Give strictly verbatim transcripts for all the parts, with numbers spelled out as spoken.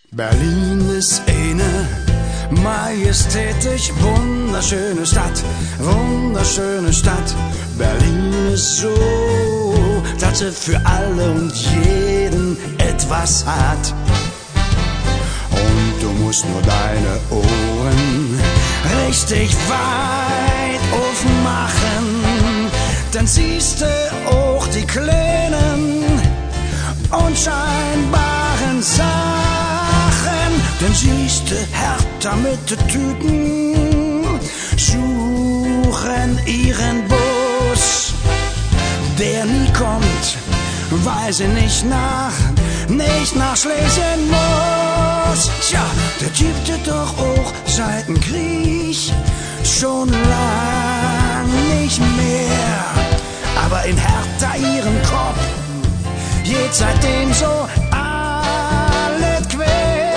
Berlin ist eine majestätisch wunderschöne Stadt, wunderschöne Stadt. Berlin ist so, dass sie für alle und jeden etwas hat. Und du musst nur deine Ohren richtig weit aufmachen, dann siehst du auch die kleinen unscheinbaren Sachen. Dann siehst du Hertha mit den Tüten suchen ihren Bus, der nie kommt, weil sie nicht nach, nicht nach Schlesien muss. Tja, der gibt es doch auch seit dem Krieg schon lang nicht mehr. Aber in Hertha ihren Kopf geht seitdem so alles quer.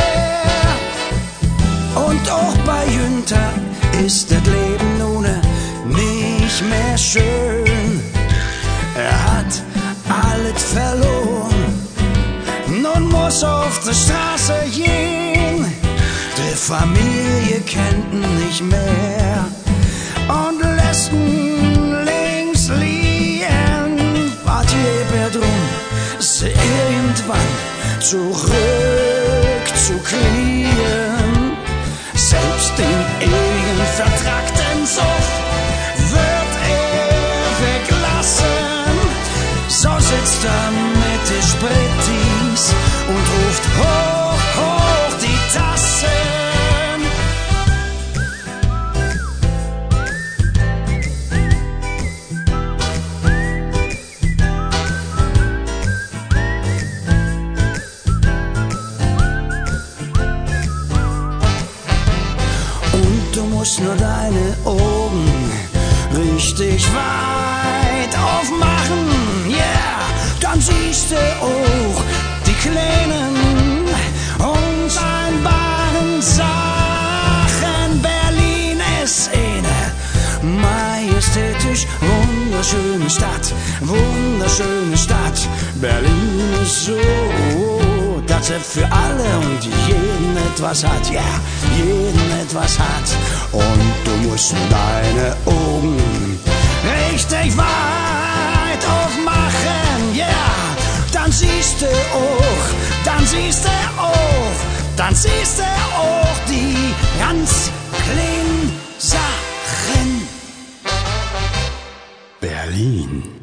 Und auch bei Günther ist das Leben nun nicht mehr schön. Er hat alles verloren, nun muss auf die Straße gehen. Die Familie kennt ihn nicht mehr und lässt ihn links liegen. Wart ihr drum, sie irgendwann zurück zu kriegen. Selbst den ewigen vertragten Sof wird er weglassen. So sitzt er mit den Spritis und ruft hoch, hoch die Tassen. Und du musst nur deine Augen richtig weit aufmachen, yeah, dann siehst du auch die kleinen unscheinbaren Sachen. Berlin ist eine majestätisch wunderschöne Stadt, wunderschöne Stadt. Berlin ist so, dass er für alle und jeden etwas hat, ja, yeah, jeden etwas hat. Und du musst nur deine Augen richtig weit aufmachen, ja, yeah. Dann siehst du auch, dann siehst du auch, dann siehst du auch die ganz kleinen Sachen. Berlin.